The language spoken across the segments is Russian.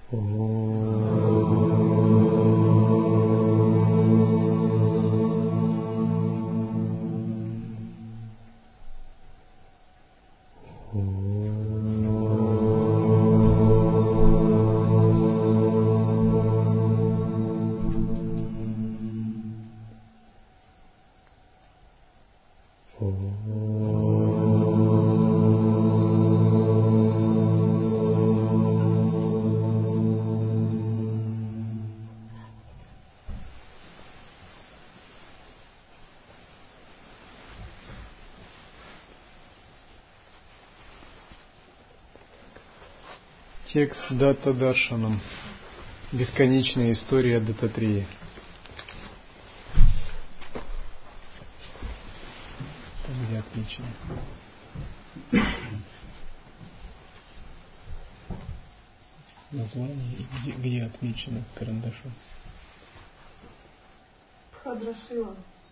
Текст Датта Даршанам. Бесконечная история Даттатрия. Где отмечено? Название, где отмечено карандашом? Бхадрашила.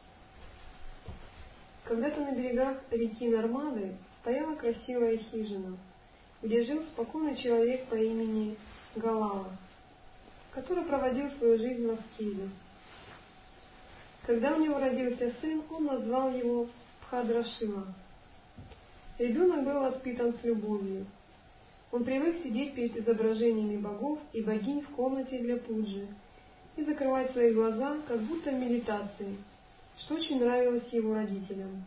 Когда-то на берегах реки Нармады стояла красивая хижина, где жил спокойный человек по имени Галава, который проводил свою жизнь в аскезе. Когда у него родился сын, он назвал его Бхадрашила. Ребенок был воспитан с любовью. Он привык сидеть перед изображениями богов и богинь в комнате для пуджи и закрывать свои глаза, как будто в медитации, что очень нравилось его родителям.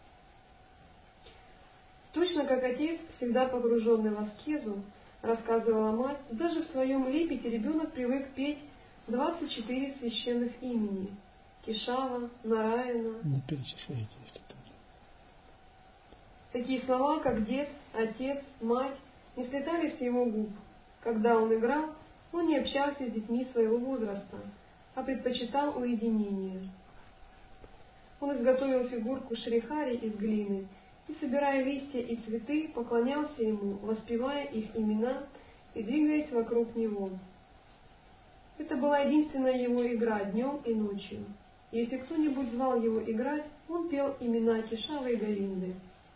Точно как отец, всегда погруженный в аскезу, рассказывала мать, даже в своем лепете ребенок привык петь 24 священных имени – Кешава, Нараяна. Не перечисляйте, если там. Такие слова, как дед, отец, мать, не слетали с его губ. Когда он играл, он не общался с детьми своего возраста, а предпочитал уединение. Он изготовил фигурку Шрихари из глины и, собирая листья и цветы, поклонялся ему, воспевая их имена и двигаясь вокруг него. Это была единственная его игра днем и ночью. Если кто-нибудь звал его играть, он пел имена Кешавы и Говинды.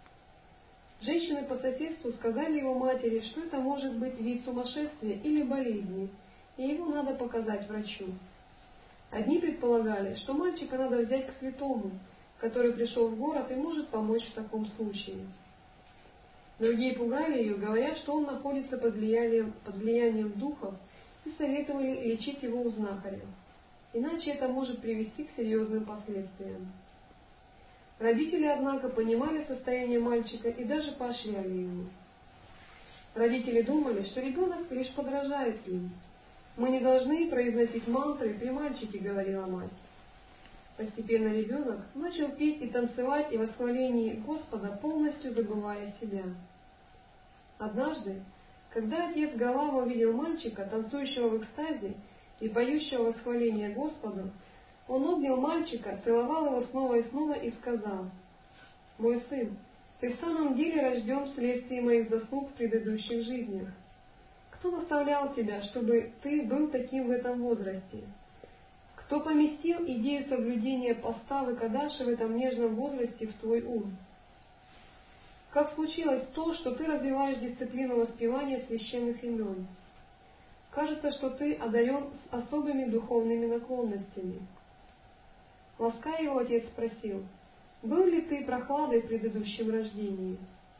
Женщины по соседству сказали его матери, что это может быть вид сумасшествия или болезни, и его надо показать врачу. Одни предполагали, что мальчика надо взять к святому, который пришел в город и может помочь в таком случае. Другие пугали ее, говоря, что он находится под влиянием духов, и советовали лечить его у знахаря, иначе это может привести к серьезным последствиям. Родители, однако, понимали состояние мальчика и даже поощряли его. Родители думали, что ребенок лишь подражает им. «Мы не должны произносить мантры при мальчике», — говорила мать. Постепенно ребенок начал петь и танцевать и в восхвалении Господа, полностью забывая себя. Однажды, когда отец Галава увидел мальчика, танцующего в экстазе и поющего восхваление Господу, он обнял мальчика, целовал его снова и снова и сказал: «Мой сын, ты в самом деле рожден вследствие моих заслуг в предыдущих жизнях. Кто наставлял тебя, чтобы ты был таким в этом возрасте? Кто поместил идею соблюдения поста Выкадаши в этом нежном возрасте в твой ум? Как случилось то, что ты развиваешь дисциплину воспевания священных имен? Кажется, что ты одарен с особыми духовными наклонностями». Лаская его, отец спросил: «Был ли ты прохладой в предыдущем рождении?»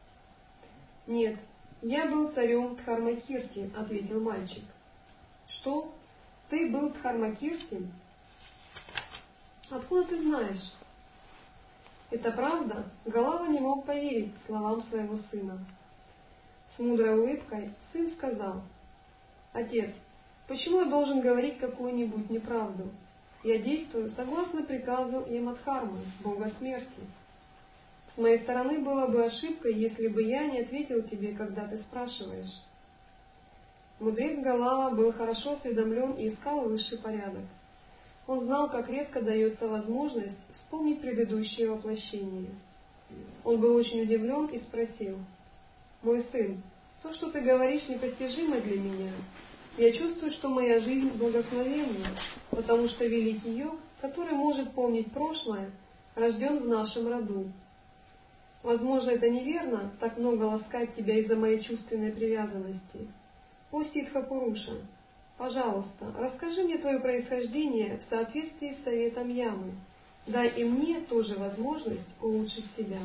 «Нет, я был царем Дхармакирти», — ответил мальчик. «Что? Ты был Дхармакирти? Откуда ты знаешь?» «Это правда?» Галава не мог поверить словам своего сына. С мудрой улыбкой сын сказал: «Отец, почему я должен говорить какую-нибудь неправду? Я действую согласно приказу Ямадхармы, бога смерти. С моей стороны было бы ошибкой, если бы я не ответил тебе, когда ты спрашиваешь». Мудрец Галава был хорошо осведомлен и искал высший порядок. Он знал, как редко дается возможность вспомнить предыдущее воплощение. Он был очень удивлен и спросил: «Мой сын, то, что ты говоришь, непостижимо для меня. Я чувствую, что моя жизнь благословенна, потому что великий йог, который может помнить прошлое, рожден в нашем роду. Возможно, это неверно, так много ласкать тебя из-за моей чувственной привязанности. О Сиддха Пуруша, Пожалуйста, расскажи мне твое происхождение в соответствии с советом Ямы. Дай и мне тоже возможность улучшить себя.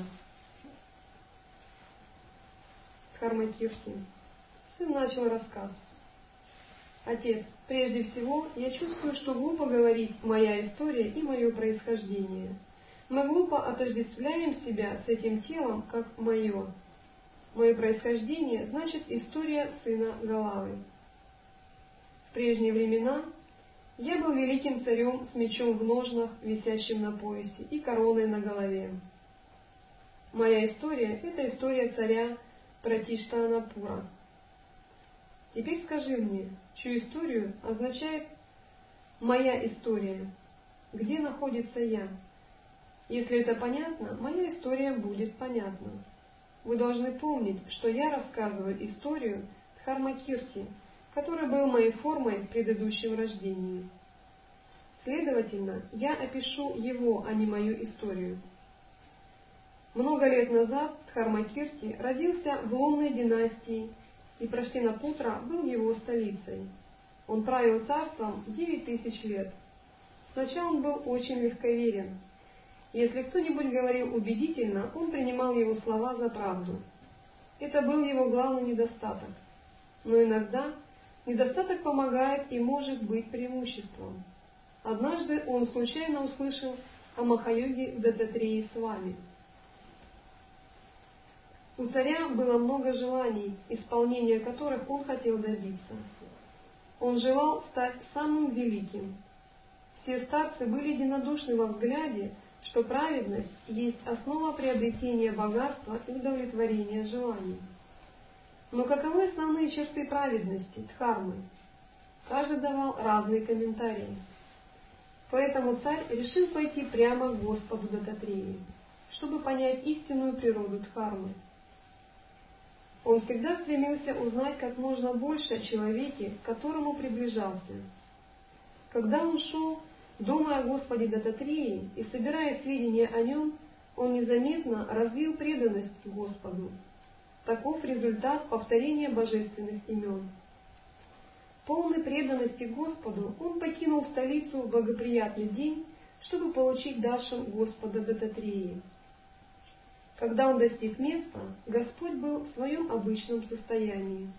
Дхармакирти. Сын начал рассказ. Отец, прежде всего, я чувствую, что глупо говорить «моя история» и «мое происхождение». Мы глупо отождествляем себя с этим телом, как «мое». Мое происхождение значит история сына Галавы. В прежние времена я был великим царем с мечом в ножнах, висящим на поясе, и короной на голове. Моя история – это история царя Пратиштанапура. Теперь скажи мне, чью историю означает «моя история», где находится я? Если это понятно, моя история будет понятна. Вы должны помнить, что я рассказываю историю Дхармакирти, который был моей формой в предыдущем рождении. Следовательно, я опишу его, а не мою историю. Много лет назад Дхармакирти родился в лунной династии, и Праштинапутра был его столицей. Он правил царством 9000 лет. Сначала он был очень легковерен. Если кто-нибудь говорил убедительно, он принимал его слова за правду. Это был его главный недостаток. Но иногда недостаток помогает и может быть преимуществом. Однажды он случайно услышал о Махайоге Даттатреи Свами. У царя было много желаний, исполнения которых он хотел добиться. Он желал стать самым великим. Все старцы были единодушны во взгляде, что праведность есть основа приобретения богатства и удовлетворения желаний. Но каковы основные черты праведности, дхармы? Каждый давал разные комментарии. Поэтому царь решил пойти прямо к Господу Даттатреи, чтобы понять истинную природу дхармы. Он всегда стремился узнать как можно больше о человеке, к которому приближался. Когда он шел, думая о Господе Даттатреи и собирая сведения о нем, он незаметно развил преданность Господу. Таков результат повторения божественных имен. Полной преданности Господу он покинул столицу в благоприятный день, чтобы получить даршан Господа Даттатреи. Когда он достиг места, Господь был в своем обычном состоянии.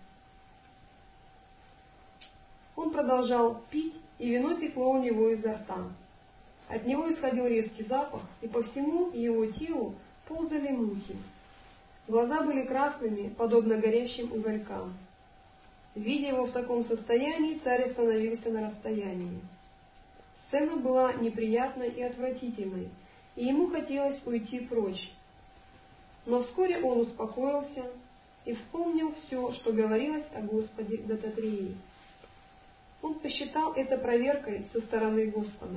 Он продолжал пить, и вино текло у него изо рта. От него исходил резкий запах, и по всему его телу ползали мухи. Глаза были красными, подобно горящим уголькам. Видя его в таком состоянии, царь остановился на расстоянии. Сцена была неприятной и отвратительной, и ему хотелось уйти прочь. Но вскоре он успокоился и вспомнил все, что говорилось о Господе Даттатреи. Он посчитал это проверкой со стороны Господа.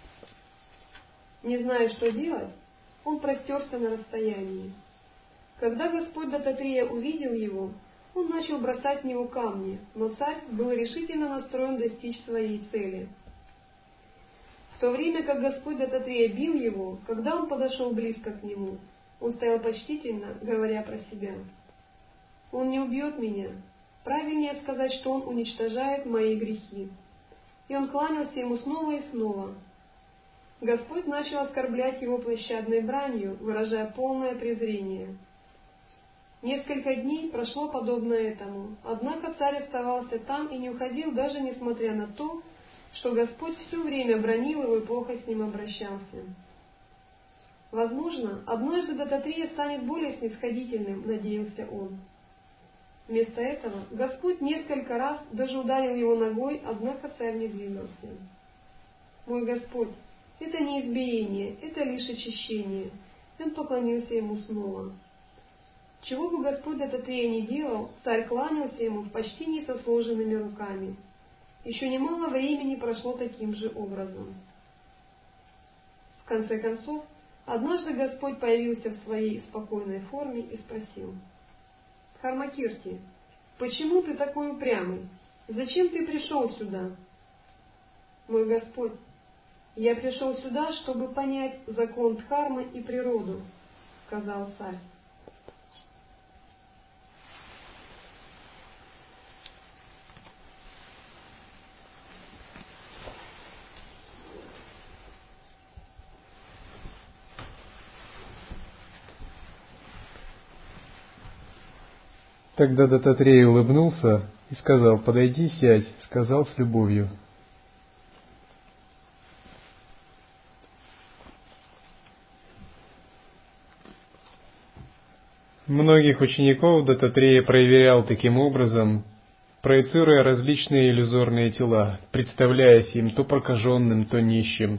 Не зная, что делать, он простерся на расстоянии. Когда Господь Даттатрея увидел его, он начал бросать в него камни, но царь был решительно настроен достичь своей цели. В то время как Господь Даттатрея бил его, когда он подошел близко к нему, он стоял почтительно, говоря про себя: «Он не убьет меня. Правильнее сказать, что он уничтожает мои грехи». И он кланялся ему снова и снова. Господь начал оскорблять его площадной бранью, выражая полное презрение. Несколько дней прошло подобно этому, однако царь оставался там и не уходил, даже несмотря на то, что Господь все время бранил его и плохо с ним обращался. Возможно, однажды Даттатрея станет более снисходительным, надеялся он. Вместо этого Господь несколько раз даже ударил его ногой, однако царь не двигался. «Мой Господь, это не избиение, это лишь очищение». И он поклонился ему снова. Чего бы Господь Даттатрея ни делал, царь кланялся ему в почтении со сложенными руками. Еще немало времени прошло таким же образом. В конце концов, однажды Господь появился в своей спокойной форме и спросил: «Дхармакирти, почему ты такой упрямый? Зачем ты пришел сюда?» «Мой Господь, я пришел сюда, чтобы понять закон дхармы и природу», — сказал царь. Тогда Дататрея улыбнулся и сказал: «Подойди, сядь», сказал с любовью. Многих учеников Дататрея проверял таким образом, проецируя различные иллюзорные тела, представляясь им то прокаженным, то нищим,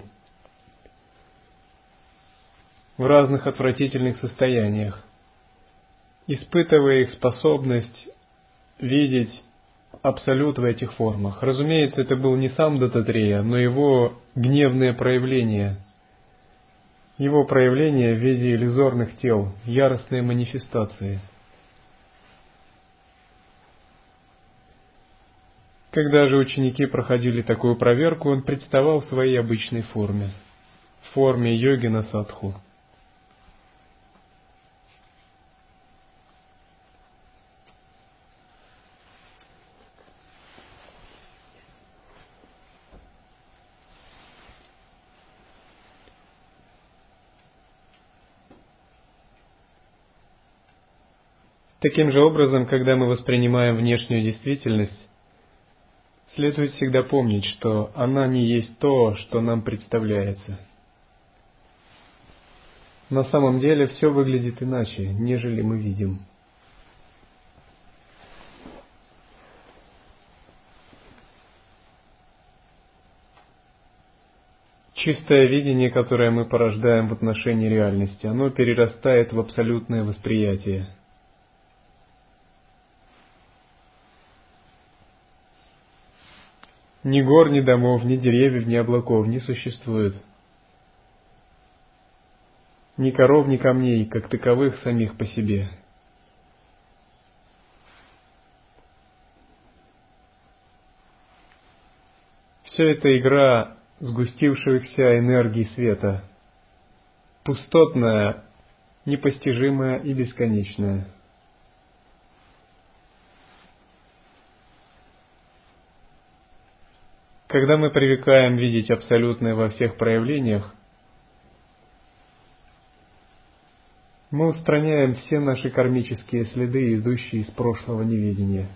в разных отвратительных состояниях, испытывая их способность видеть Абсолют в этих формах. Разумеется, это был не сам Дататрея, но его гневные проявления, его проявления в виде иллюзорных тел, яростные манифестации. Когда же ученики проходили такую проверку, он представал в своей обычной форме, в форме йогина садху. Таким же образом, когда мы воспринимаем внешнюю действительность, следует всегда помнить, что она не есть то, что нам представляется. На самом деле все выглядит иначе, нежели мы видим. Чистое видение, которое мы порождаем в отношении реальности, оно перерастает в абсолютное восприятие. Ни гор, ни домов, ни деревьев, ни облаков не существует. Ни коров, ни камней, как таковых самих по себе. Все это игра сгустившихся энергий света, пустотная, непостижимая и бесконечная. Когда мы привыкаем видеть абсолютное во всех проявлениях, мы устраняем все наши кармические следы, идущие из прошлого неведения.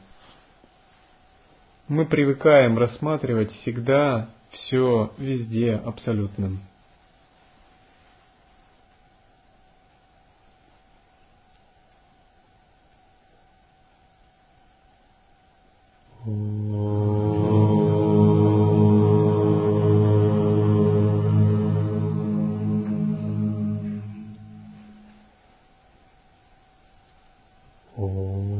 Мы привыкаем рассматривать всегда все везде абсолютным. Om